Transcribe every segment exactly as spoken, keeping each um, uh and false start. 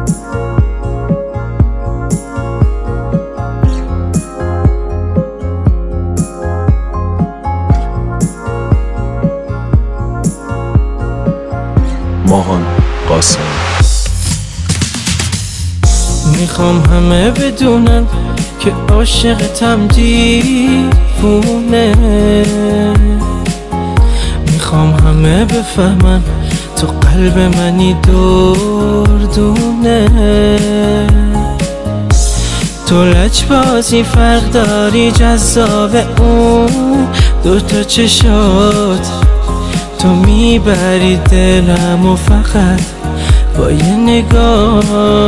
ماهان قاسمی. میخوام همه بدونن که عاشقتم دیوونه، میخوام همه بفهمن تو قلب منی دردونه. تو لجبازی فرق داری جذاب اون دوتا چشات، تو میبری دلم و فقط با یه نگاه.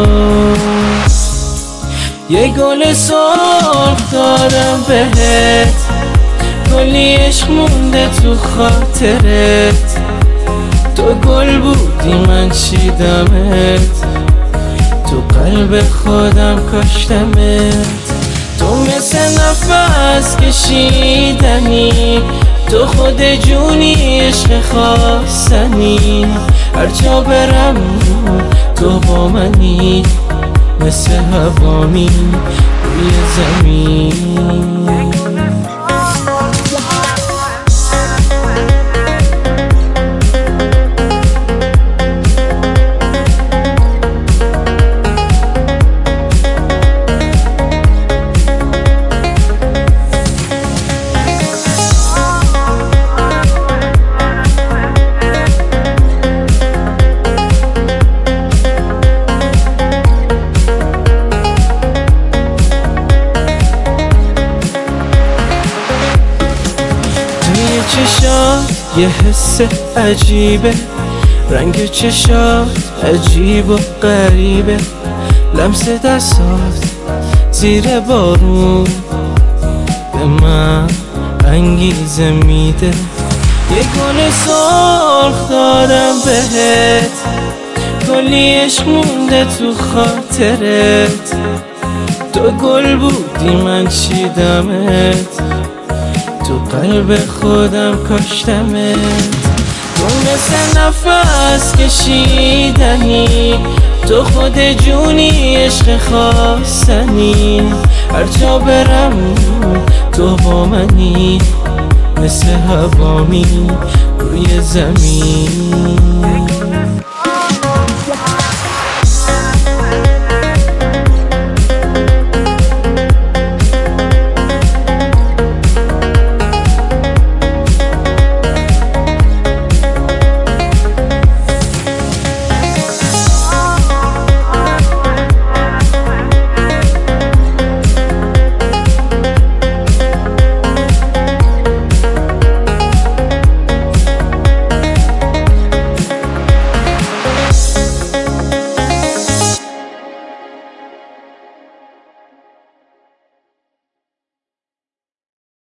یه گل سرخ دارم بهت، گلی عشق مونده تو خاطرت. تو گل بودی من چیدمت، تو قلب خودم کاشتمت. تو مثل نفس کشیدنی، تو خود جونی عشق خواستنی. هر جا برم تو با منی، مثل هوامی روی زمین. چشات یه حس عجیبه، رنگ چشات عجیب و غریبه. لمس دستات زیر بارون به من انگیزه میده. یه گل سرخ دارم بهت، گلی عشق مونده تو خاطرت. تو گل بودی من چیدمت، تو قلب خودم کاشتمت. تو مثل نفس کشیدنی، تو خود جونی عشق خواستنی. هر جا برم تو با منی، مثل هوامی روی زمین.